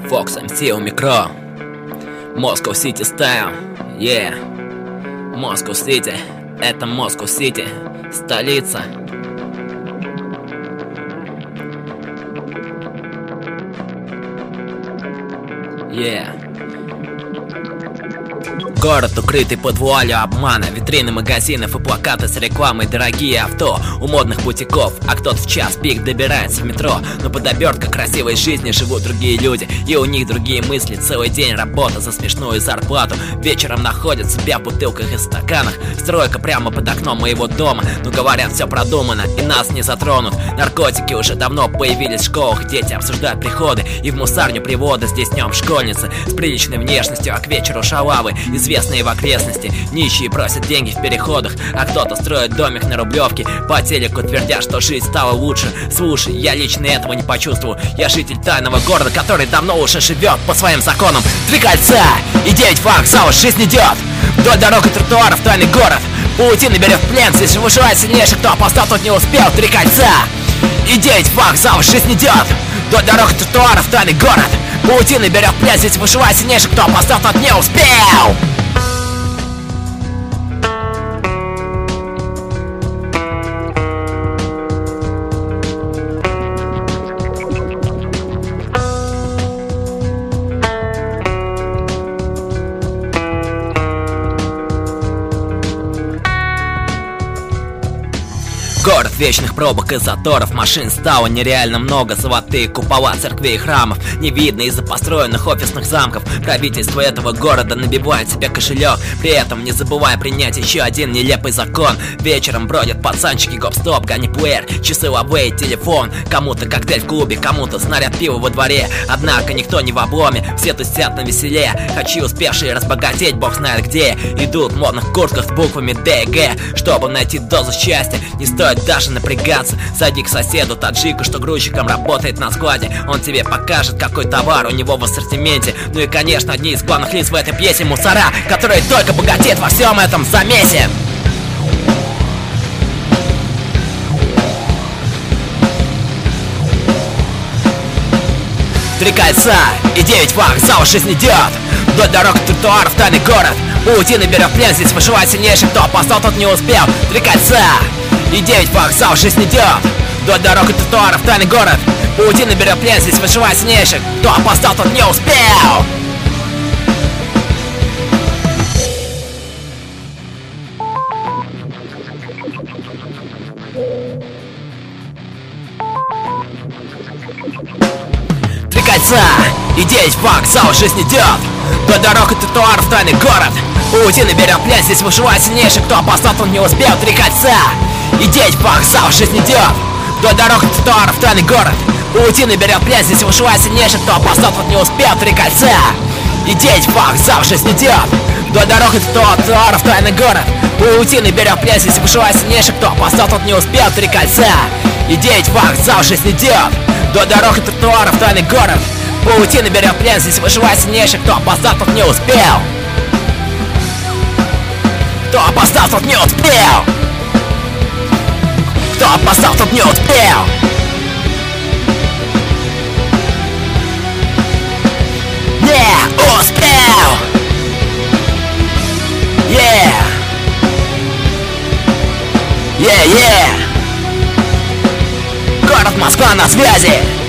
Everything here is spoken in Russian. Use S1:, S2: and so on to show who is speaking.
S1: Fox MC у микро. Moscow City Style, yeah. Moscow City, это Moscow City, столица. Yeah. Город, укрытый под вуалью обмана. Витрины магазинов и плакаты с рекламой. Дорогие авто у модных бутиков. А кто-то в час пик добирается в метро. Но под оберткой красивой жизни живут другие люди. И у них другие мысли. Целый день работа за смешную зарплату. Вечером находят себя в бутылках и стаканах. Стройка прямо под окном моего дома. Но говорят, все продумано и нас не затронут. Наркотики уже давно появились в школах. Дети обсуждают приходы и в мусарню приводы. Здесь днем школьницы с приличной внешностью, а к вечеру шалавы, известные в окрестности. Нищие просят деньги в переходах, а кто-то строит домик на Рублевке. По телеку твердят, что жизнь стала лучше. Слушай, я лично этого не почувствовал. Я житель тайного города, который давно уже живет по своим законам. 3 кольца и 9 вокзалов, жизнь идет вдоль дорог и тротуаров, тайный город. Паутина берет в плен, здесь выживает сильнейший, кто опоздал, тот не успел. 3 кольца и 9 вокзалов, жизнь идет вдоль дорог и тротуаров, тайный город. Паутина берет в плен, здесь выживает сильнейший, кто опоздал, тот не успел. Город вечных пробок и заторов, машин стало нереально много. Золотые купола церквей и храмов не видно из-за построенных офисных замков. Правительство этого города набивает себе кошелек, при этом не забывая принять еще один нелепый закон. Вечером бродят пацанчики, гоп-стоп, ганиплеер, часы лавей, телефон. Кому-то коктейль в клубе, кому-то снаряд пива во дворе. Однако никто не в обломе, все тусят на веселе. Хочу успевшие разбогатеть, бог знает где. Идут в модных куртках с буквами Д и Г. Чтобы найти дозу счастья, не стоит даже напрягаться. Зайди к соседу таджику, что грузчиком работает на складе. Он тебе покажет, какой товар у него в ассортименте. Ну и конечно, одни из главных лиц в этой пьесе мусора, которые только богатеют во всем этом замесе. Три кольца и 9 вокзалов, жизнь идет вдоль дорог и тротуаров, тайный город. Паутина берет в плен, здесь выживает сильнейший, кто опоздал, тот не успел. 3 кольца и 9 вокзалов, жизнь идет вдоль дорог и тротуаров, тайный город. Паутина берет в плен, здесь выживает сильнейший, кто опоздал, тот не успел. Три кольца и 9 вокзалов, жизнь идет вдоль дорог и тротуаров, тайный город. Паутина берет в плен, здесь выживает сильнейший, кто опоздал, тот не успел. 3 кольца и 9 вокзалов, жизнь идет вдоль дорог и тротуаров, тайный город. Паутина берет в плен, здесь выживает сильнейший, кто опоздал, тот не успел. 3 кольца и 9 вокзалов, жизнь идет вдоль дорог и тротуаров, тайный город. Паутина берет в плен, здесь выживает сильнейший, кто опоздал, тот не успел. 3 кольца и 9 вокзалов, жизнь идет вдоль дорог и тротуаров, тайный город. Паутина берет в плен, здесь выживает сильнейший, кто опоздал, тот не успел. Кто опоздал, тот не успел. Кто опоздал, тот не успел. Не успел. Yeah. Yeah, yeah. Город Москва на связи.